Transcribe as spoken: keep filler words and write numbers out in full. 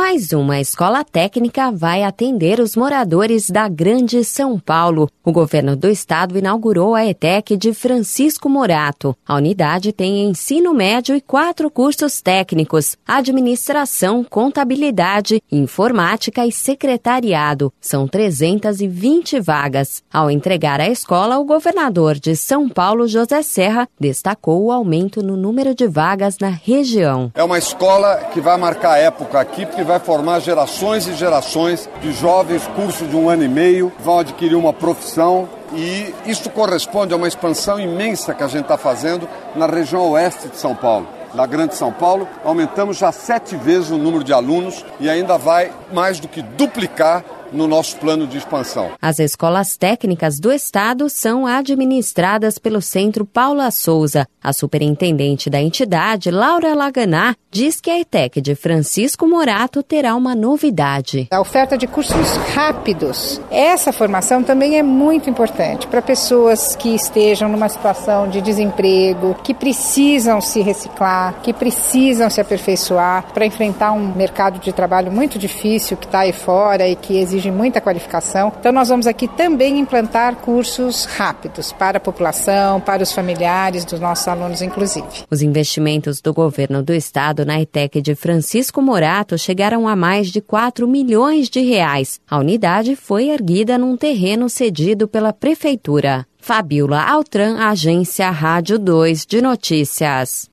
Mais uma escola técnica vai atender os moradores da Grande São Paulo. O governo do estado inaugurou a ETEC de Francisco Morato. A unidade tem ensino médio e quatro cursos técnicos: administração, contabilidade, informática e secretariado. São trezentas e vinte vagas. Ao entregar a escola, o governador de São Paulo, José Serra, destacou o aumento no número de vagas na região. É uma escola que vai marcar época aqui, porque vai formar gerações e gerações de jovens, curso de um ano e meio, vão adquirir uma profissão, e isso corresponde a uma expansão imensa que a gente está fazendo na região oeste de São Paulo. Na Grande São Paulo, aumentamos já sete vezes o número de alunos e ainda vai mais do que duplicar no nosso plano de expansão. As escolas técnicas do estado são administradas pelo Centro Paula Souza. A superintendente da entidade, Laura Laganá, diz que a ETEC de Francisco Morato terá uma novidade. A oferta de cursos rápidos. Essa formação também é muito importante para pessoas que estejam numa situação de desemprego, que precisam se reciclar, que precisam se aperfeiçoar para enfrentar um mercado de trabalho muito difícil que está aí fora e que exige muita qualificação. Então nós vamos aqui também implantar cursos rápidos para a população, para os familiares dos nossos alunos, inclusive. Os investimentos do governo do estado na ETEC de Francisco Morato chegaram a mais de quatro milhões de reais. A unidade foi erguida num terreno cedido pela prefeitura. Fabiola Altran, Agência Rádio dois de Notícias.